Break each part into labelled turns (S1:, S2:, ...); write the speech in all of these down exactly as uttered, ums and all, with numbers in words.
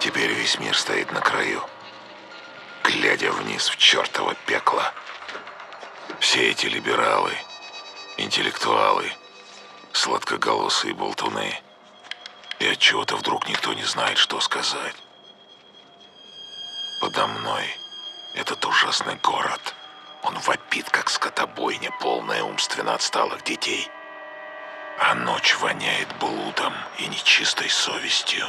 S1: Теперь весь мир стоит на краю, глядя вниз в чертово пекло. Все эти либералы, интеллектуалы, сладкоголосые болтуны. И отчего-то вдруг никто не знает, что сказать. Подо мной этот ужасный город. Он вопит, как скотобойня, полная умственно отсталых детей. А ночь воняет блудом и нечистой совестью.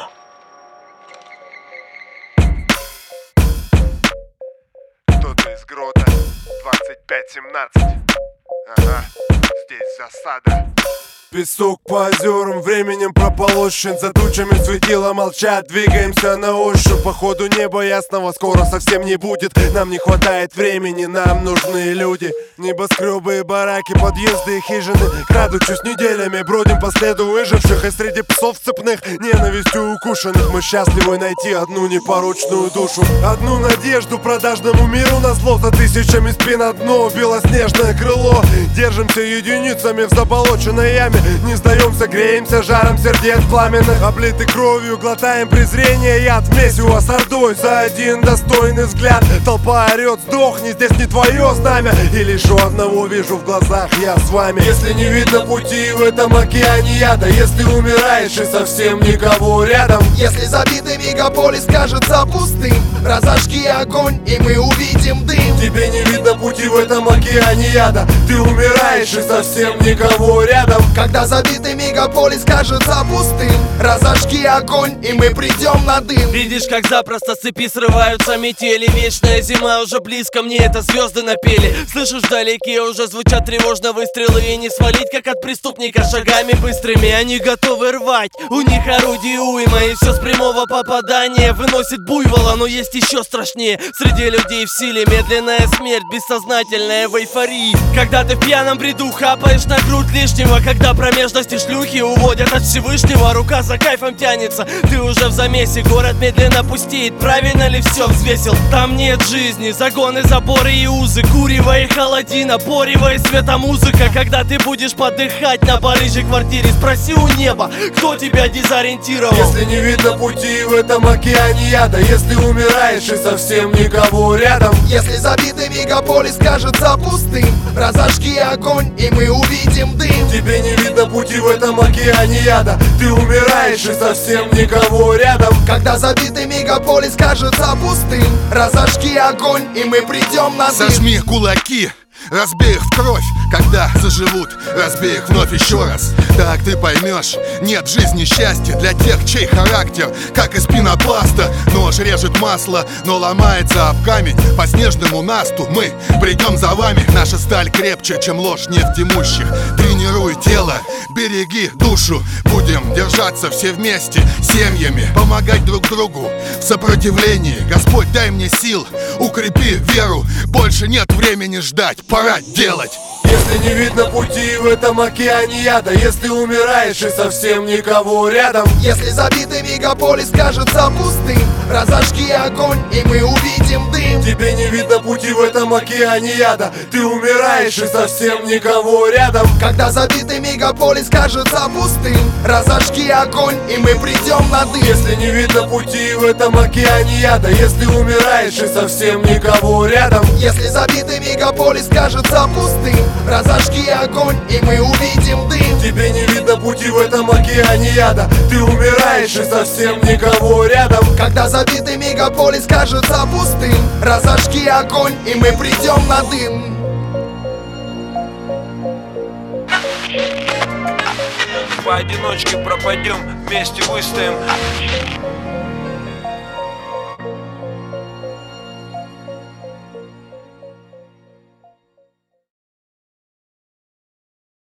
S2: Кто-то из грота двадцать пять семнадцать. Ага, здесь засада.
S3: Песок по озерам, временем прополощен. За тучами светила молчат, двигаемся на ощупь. Походу неба ясного скоро совсем не будет. Нам не хватает времени, нам нужны люди. Небоскребы и бараки, подъезды и хижины. Крадучись неделями, бродим по следу выживших. И среди псов цепных, ненавистью укушенных, мы счастливы найти одну непорочную душу. Одну надежду продажному миру назло. За тысячами спин одно белоснежное крыло. Держимся единицами в заболоченной яме. Не сдаемся, греемся жаром сердец пламенных. Облиты кровью, глотаем презрение, яд. Месиво с ордой за один достойный взгляд. Толпа орет, сдохни, здесь не твое знамя. И лишь у одного вижу в глазах, я с вами. Если не видно пути в этом океане яда, если умираешь и совсем никого рядом,
S4: если забитый мегаполис кажется пустым, разожги огонь и мы увидим дым.
S3: Тебе не видно пути в этом океане яда, ты умираешь и совсем никого рядом.
S4: Когда забитый мегаполис кажется пустым, разожги огонь и мы придем на дым.
S5: Видишь, как запросто с цепи срываются метели. Вечная зима уже близко, мне это звезды напели. Слышишь, вдалеке уже звучат тревожно выстрелы. И не свалить, как от преступника, шагами быстрыми. Они готовы рвать, у них орудий уйма. И все с прямого попадания выносит буйвола. Но есть еще страшнее, среди людей в силе медленная смерть, бессознательная в эйфории. Когда ты в пьяном бреду хапаешь на грудь лишнего, когда промежности шлюхи уводят от Всевышнего, рука за кайфом тянется, ты уже в замесе. Город медленно пустеет, правильно ли все взвесил? Там нет жизни, загоны, заборы и узы, курево и холодина, порево и светомузыка. Когда ты будешь подыхать на барыжей квартире, спроси у неба, кто тебя дезориентировал.
S3: Если не видно пути в этом океане яда, если умираешь и совсем никого рядом,
S4: если забитый мегаполис кажется пустым, разожги огонь и мы увидим дым.
S3: Тебе не видно пути в этом океане яда, ты умираешь и совсем никого рядом.
S4: Когда забитый мегаполис кажется пустым, разожги огонь и мы придем на дым.
S6: Сожми кулаки, разбей их в кровь, когда заживут, разбей их вновь еще раз. Так ты поймешь, нет жизни счастья для тех, чей характер как из пенопласта. Нож режет масло, но ломается об камень. По снежному насту мы придем за вами. Наша сталь крепче, чем ложь нефтеимущих. Тренируй тело, береги душу. Будем держаться все вместе, семьями, помогать друг другу в сопротивлении. Господь, дай мне сил, укрепи веру. Больше нет времени ждать, пора делать.
S3: Если не видно пути в этом океане яда, если умираешь и совсем никого рядом,
S4: если забитый мегаполис кажется пустым, разожги огонь и мы увидим дым.
S3: Тебе не видно пути в этом океане яда, ты умираешь и совсем никого рядом.
S4: Когда забитый мегаполис кажется пустым, разожги огонь и мы придем на дым.
S3: Если не видно пути в этом океане яда, если умираешь и совсем никого рядом,
S4: если забитый мегаполис кажется пустым, разожги огонь и мы увидим дым.
S3: Тебе не видно пути в этом океане яда, ты умираешь и совсем никого рядом.
S4: Когда забитый мегаполис кажется пустым, разожги огонь и мы придем на дым.
S7: Поодиночке пропадем, вместе выстоим.